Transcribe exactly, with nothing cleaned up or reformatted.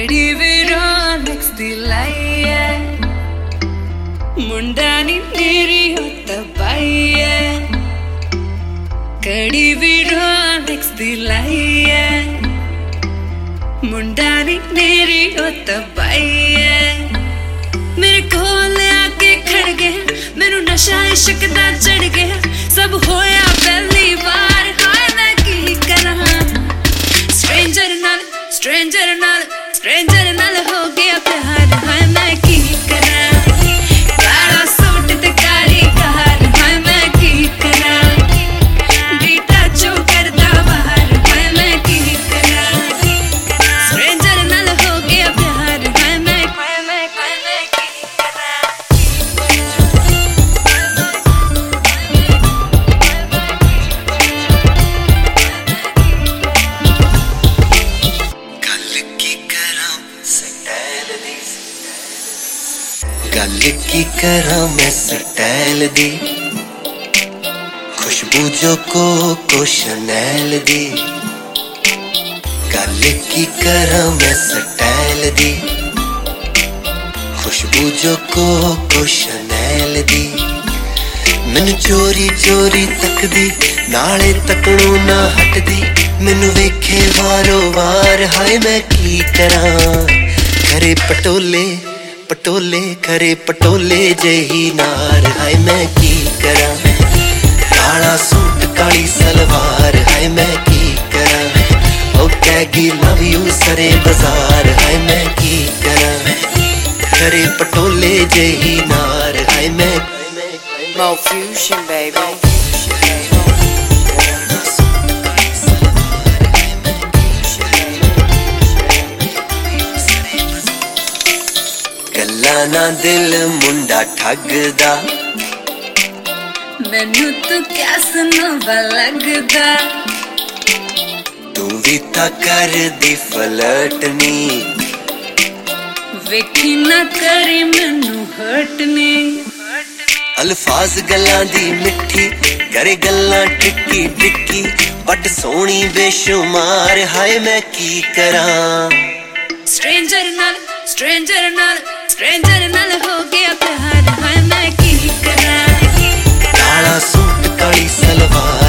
कड़ी विरोनिक्स दी लाई है मुंडा नी मेरी होता बाई है कड़ी विरोनिक्स दी लाई है मुंडा नी मेरी होता बाई है मेरे कोल आके खड़ गया मैनू नशा इश्क दा चढ़ गया सब होया पहली बार हाय मैं की करा स्ट्रेंजर नाल स्ट्रेंजर नाल स्ट्रेंजर नाल हो गया प्यार हाय मैं की करा काला सूट ते काली कार हाय मैं की करा बीटा चो करदा बाहर हाय मैं की करा स्ट्रेंजर नाल हो गया प्यार हाय मैं हाय मैं हाय मैं की करा गल की करा मैं स्टाइल दी खुशबू जो कोको शनैल दी गल की करा मैं स्टाइल दी खुशबू जो कोको शनैल दी मैनू चोरी चोरी तकदी नाले तकनों ना हटदी मैनू वेखे वारो वार हाय मैं की करा करे पटोले पटोले करे पटोले जेही नार हाय मैं की करा काला सूट काली सलवार हाय मैं की करा ओ कैगी लव यू सरे बाजार हाय मैं की करा करे पटोले जेही नार हाय मैं Mo Fusion baby ना दिल मुंडा ठगदा मैनू तो क्या सुनवा लगदा तू भी ता कर दी फ्लर्टनी वेखी ना करे मैनू हटनी अल्फाज गल्लां दी मिठी करे गल्लां टिक्की टिक्की बट सोहनी बेशुमार हाय मैं की करा स्ट्रेंजर नाल स्ट्रेंजर नाल स्ट्रेंजर नाल हो गया प्यार हाय मैं की करा काला सूट काली सलवार